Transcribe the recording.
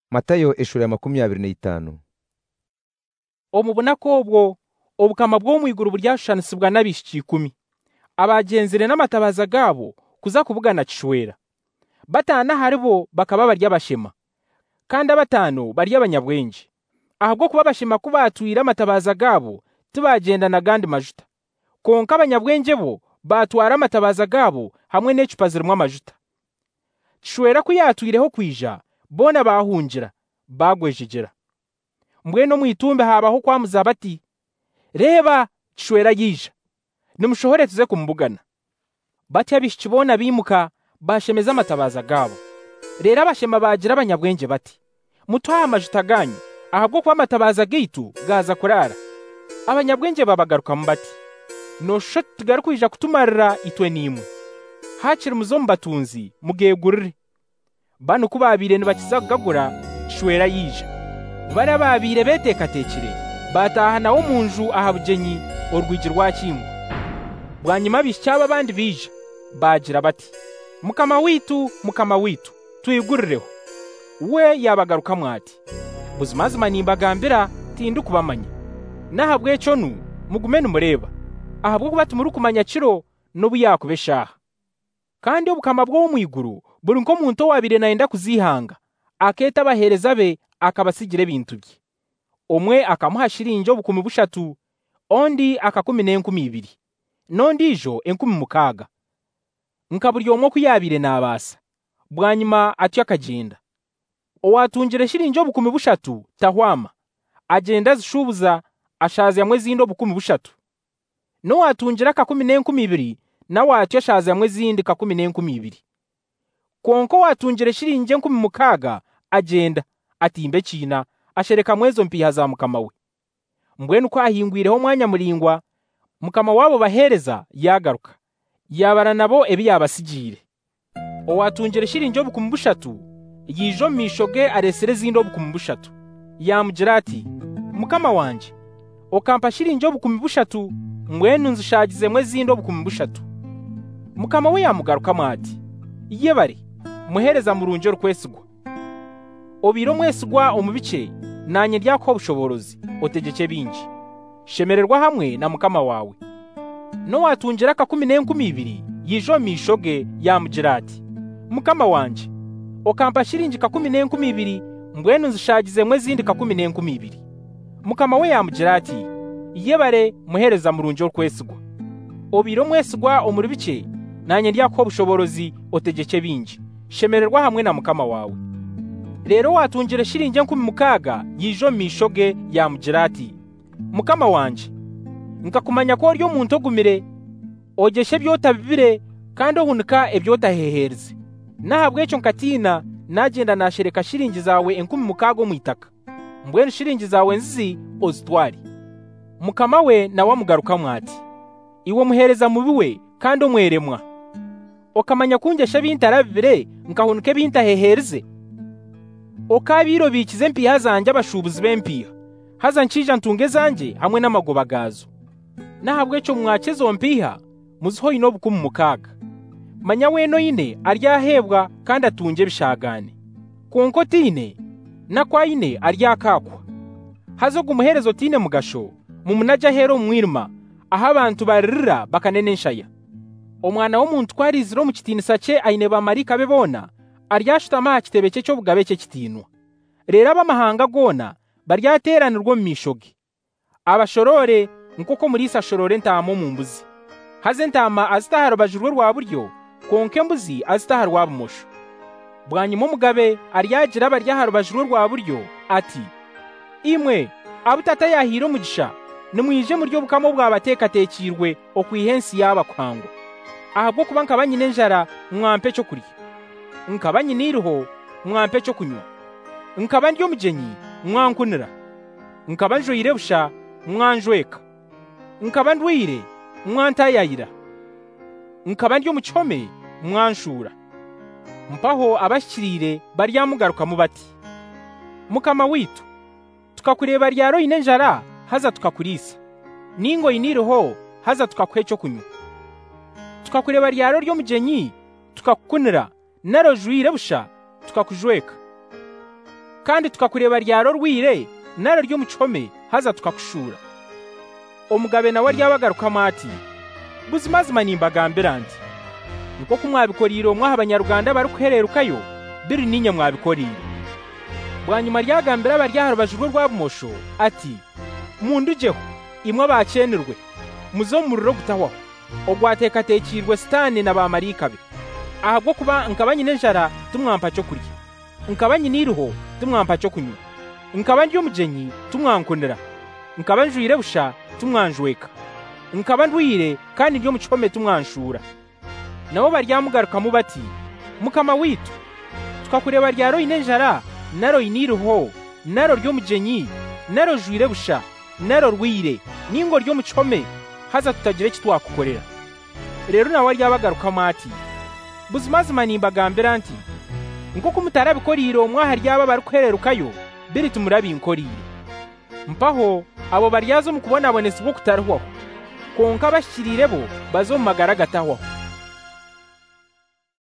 Matayo eshura ya 25. omubona ko obwo obukama bw'omwiguru buryashushanisibwa n'abishiki 10 abagenzire n'amatabaza gabo kuza kubugana kishwera. Batana haribo bakaba barya bashema kandi abatano barya abanyabwenge. Ahabwo kuba bashema kubatwira amatabaza gabo tibagenda na gandi majuta, konka abanyabwenge bo batwara amatabaza gabo hamwe n'ecupa zirimo amajuta. Kishwera kuyatwireho kwija bona bahungira bagwejegera. Mbweno mwitumbe habaho kwamuza bati, reba kishwera yija nimushohore tuze kumubugana. Batya bishikibona bimuka bashemeza amatabaza gabo. Rero abashema bagira abanyabwenge bati, mutwaye amajuta ganyu ahabwo kuba amatabaza gitu gaza kurara. Abanyabwenge babagaruka bati, nosho tugarukwija kutumarira itwe nimwe hakiri muzo mbatunzi mugegurire. Bano kubabire nibakiza kugagura kishwera yija. Bara babire betekatekire bataha nawo munju ahabugenyi orwigi rwa kingo. Bwanyuma bishyaba bandi bija bagira bati, mukama witu tuyigurireho. We yabagaruka mwati, buzimazima nimbagambira tindu kubamanya. Nahabwe conu mugume numureba ahabwo kuba tumuri kumanya kiro n'ubu yakubeshaha. Kandi obukama bwo mwiguru buri nko muntu wabire naenda kuzihanga aketa bahereza be akabasigire ibintu bye. Omwe akamuha shiringi 13, ondi akakumi n'enkumi 2, nondijo 16. Nkaburi omwe kuyabire nabasa. Bwanyuma atyo akagenda. Owatungire shiringi 13 tahwama agenda zishubuza ashaza yamwe zindi 13. No watungira 12 nawe atyo ashaza yamwe zindi 12. Konko watungire shiringi 16 agenda atimbe kina ashereka mwezo mpiha za mukama we. Mbwenu kwahingwireho mwanya muringwa mukama wabo bahereza yagaruka yabara nabo ebi yabasigire. Owatungire shiringi 13 yijo mishoge aresere zindi 13. Yamugira ati, mukama wanje okampa shiringi 13 mbwenu nzishagize mwe zindi 13. Mukama we yamugaruka mwati, iye bari muhereza murunje rukwesigwa. Obiro mwesigwa omubice nanye ryako obushoborozi otegeke bingi. Shemererwa hamwe na mukama wawe. No watungira 12 yijo mishoge yamugira ati, mukama wanje okampa shiringi 12 mbwenu nzishagize mwe zindi 12. Mukama we yamugira ati, iye bare muhereza murunje rukwesigwa. Obiro mwesigwa omubice nanye ryako obushoborozi otegeke bingi. Shemererwa hamwe na mukama wawe. Rero watungire shiringi 16 yijo mishoge yamugira ati, mukama wanje nkakumanya ko ryo muntu ogumire ogeshe byotabibire kandi ohunika ebyotahehereze. Nahabwe eco nkatina nagenda nashereka shiringi zawe 16 mwitaka. Mbwenu shiringi zawe nzi ozitwari. Mukama we nawe amugaruka mwati, iwe muhereza mubiwe kandi omweremwa okamanya kungesha bintarabibire nkahunika bintahehereze. Okabiro bikize mpiha zanje abashubuzi b'empiha haza nkija ntunge zanje hamwe n'amagoba gazo. Nahabwe cyo mwakezo mpiha muziho ino 16. Manya weno ine aryahebwa kandi atunge bishagane. Konko tine nakwa ine aryakakwa. Hazo gumuherezo tine mugasho mumunaja hero mwirima aho abantu baririra bakanenenshaya. Omwana w'omuntu kwariziro mu kitinisa cye aine bamarika bebona aryashutama kitebe cye cyo bugabe cye kitinwa. Rero abamahanga gona baryateranirwa mu mishoge. Abashorore nkoko murisa shorore ntamo mu mbuzi. Haze ntama azitahara bajurwe rwa buryo konke mbuzi azitahara rwa bumosho. Bwanyuma mugabe aryagira baryahara bajurwe rwa buryo ati, imwe abutata yahiro mugisha nimwije muryo bukamo bwabatekatekirwe okwihensi yaba kwangwa. Ahabwo kuba nkabanyine njara mwampe cyo kurya, nkabanyiniruho mwampe cyo kunywa, nkabandyo mugenyi mwankunira, nkabanjoyire busha mwanjweka, nkabandwire mwantayayira, nkabandyo mucyome mwanshura. Mpaho abashirire baryamugaruka mubati, mukama witu tukakureba ryaro ine njara haza tukakurisa, ningo iniruho haza tukakwecho kunywa. Tukakureba ryaro ryo mugenyi tukakukunira narojwire busha tukakujweka. kandi tukakureba ryaro rwire naro ry'umucome haza tukakushura. Omugabe nawe ryabagarukamu ati, buzimazima nimbagambira nti, niko kumwabikorire omwaha abanyaruganda bari kuhererukayo biri ninye mwabikorire. Bwanyuma ryagambira abaryaha rubajurwe rwa bumosho ati, mundujeho imwe bacenirwe muzo muriro gutahwaho ogwatekatekirwe Sitani na bamarika be. Ahabwo kuba nkaba nyine njara tumwampa cyo kurya, nkaba nyiniriho tumwampa cyo kunywa, nkaba ndi umujenyi tumwankonera, nkaba njwire busha tumwanjweka, nkaba ndwire kandi ndi umucome tumwanshura. Nabo baryamugarukamu bati, mukama witu, tukakureba ryaro ine njara naro iniriho naro ry'umujenyi naro jwire busha naro rwire ningo ry'umucome haza tutagire kitwakukorera. Rero nawe ryabagarukamu ati, buzimazima nimbagambira nti, nko mutarabikorire omwaha ryaba bari kuhererukayo biri tumurabinkorire. Mpaho abo baryazo mu kubona abonesi bwo kutarahwaho konka bashirire bo bazomagara gatahwaho.